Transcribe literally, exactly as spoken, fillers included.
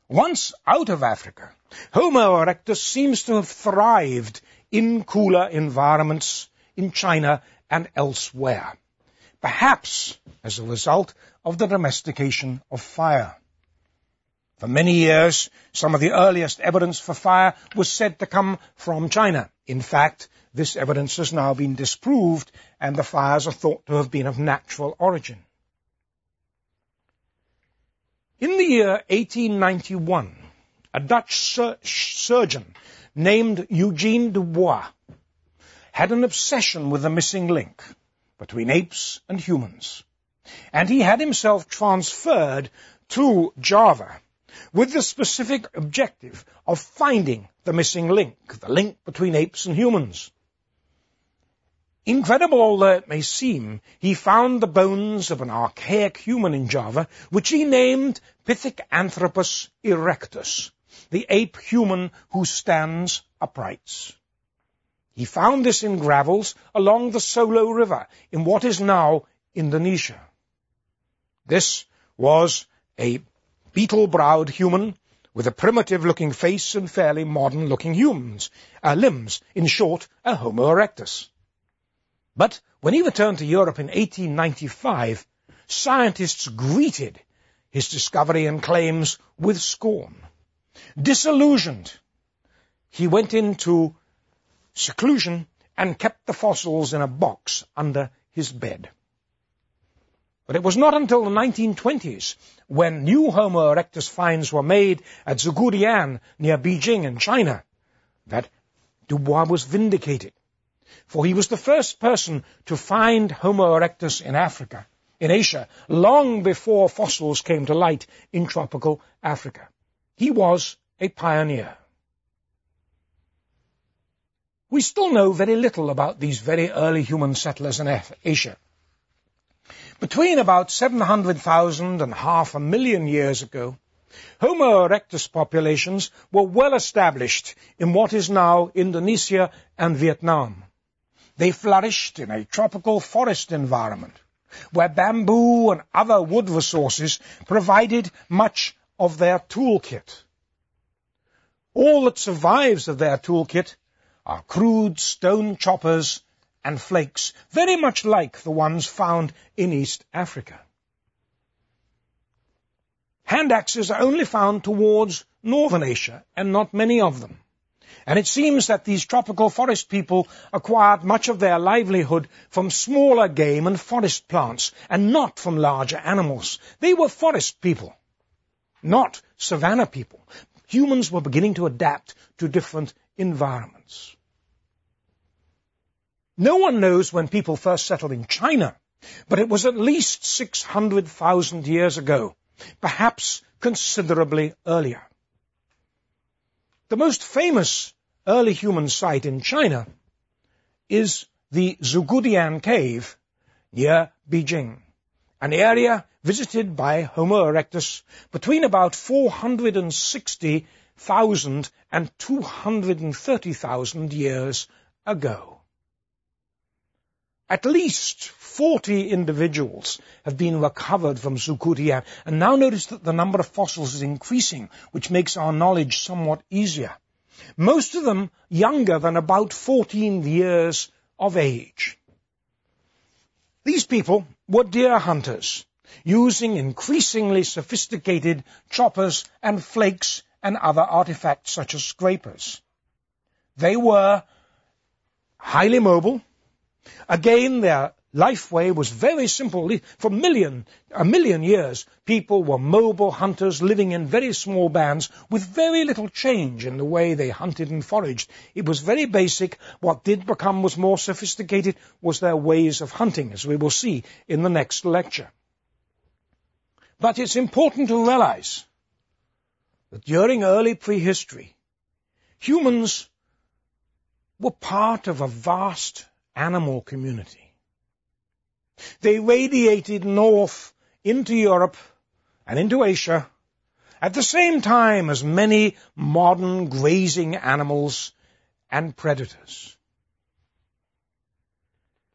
Once out of Africa, Homo erectus seems to have thrived in cooler environments in China and elsewhere, perhaps as a result of the domestication of fire. For many years, some of the earliest evidence for fire was said to come from China. In fact, this evidence has now been disproved, and the fires are thought to have been of natural origin. In the year eighteen ninety-one, a Dutch sur surgeon named Eugene Dubois had an obsession with the missing link between apes and humans, and he had himself transferred to Java with the specific objective of finding the missing link, the link between apes and humans. Incredible although it may seem, he found the bones of an archaic human in Java, which he named Pithecanthropus erectus, the ape-human who stands upright. He found this in gravels along the Solo River in what is now Indonesia. This was a beetle-browed human with a primitive-looking face and fairly modern-looking humans, uh, limbs, in short, a Homo erectus. But when he returned to Europe in eighteen ninety-five, scientists greeted his discovery and claims with scorn. Disillusioned, he went into seclusion and kept the fossils in a box under his bed. But it was not until the nineteen twenties, when new Homo erectus finds were made at Zhougoudian near Beijing in China, that Dubois was vindicated. For he was the first person to find Homo erectus in Africa, in Asia, long before fossils came to light in tropical Africa. He was a pioneer. We still know very little about these very early human settlers in Asia. Between about seven hundred thousand and half a million years ago, Homo erectus populations were well established in what is now Indonesia and Vietnam. They flourished in a tropical forest environment, where bamboo and other wood resources provided much of their toolkit. All that survives of their toolkit are crude stone choppers and flakes, very much like the ones found in East Africa. Hand axes are only found towards northern Asia, and not many of them. And it seems that these tropical forest people acquired much of their livelihood from smaller game and forest plants, and not from larger animals. They were forest people, not savanna people. Humans were beginning to adapt to different environments. No one knows when people first settled in China, but it was at least six hundred thousand years ago, perhaps considerably earlier. The most famous early human site in China is the Zhougoudian Cave near Beijing, an area visited by Homo erectus between about four hundred sixty thousand and two hundred thirty thousand years ago. At least forty individuals have been recovered from Zhougoudian, and now notice that the number of fossils is increasing, which makes our knowledge somewhat easier. Most of them younger than about fourteen years of age. These people were deer hunters, using increasingly sophisticated choppers and flakes and other artifacts such as scrapers. They were highly mobile. Again, their life way was very simple. For a million, a million years, people were mobile hunters living in very small bands with very little change in the way they hunted and foraged. It was very basic. What did become was more sophisticated was their ways of hunting, as we will see in the next lecture. But it's important to realize that during early prehistory, humans were part of a vast animal community. They radiated north into Europe and into Asia at the same time as many modern grazing animals and predators.